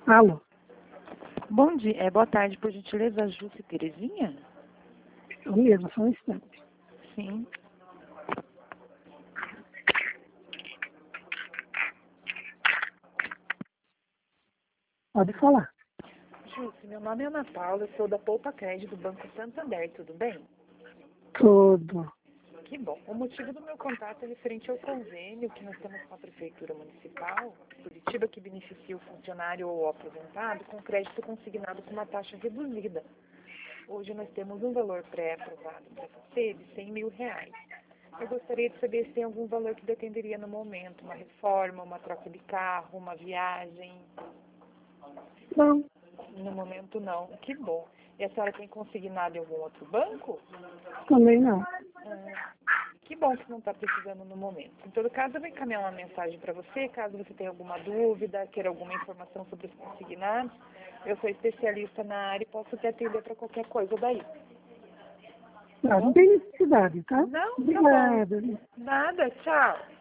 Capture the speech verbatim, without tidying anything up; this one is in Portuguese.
Alô? Bom dia, é, boa tarde, por gentileza, Júcia Terezinha? Eu mesmo, só um instante. Sim. Pode falar. Júcia, meu nome é Ana Paula, eu sou da Poupa Crédito do Banco Santander, tudo bem? Tudo. Que bom. O motivo do meu contato é referente ao convênio que nós temos com a Prefeitura Municipal de Curitiba, que beneficia o funcionário ou o aposentado com crédito consignado com uma taxa reduzida. Hoje nós temos um valor pré-aprovado para você de cem mil reais. Eu gostaria de saber se tem algum valor que dependeria no momento, uma reforma, uma troca de carro, uma viagem. Não, No momento não. Que bom. E a senhora tem consignado em algum outro banco? também não. Ah, que bom que não está precisando no momento. Em todo caso, eu vou encaminhar uma mensagem para você, caso você tenha alguma dúvida, queira alguma informação sobre os consignados. Eu sou especialista na área e posso te atender para qualquer coisa daí. Não, não tem necessidade, tá? Não, tá bom. Obrigada. Nada, tchau.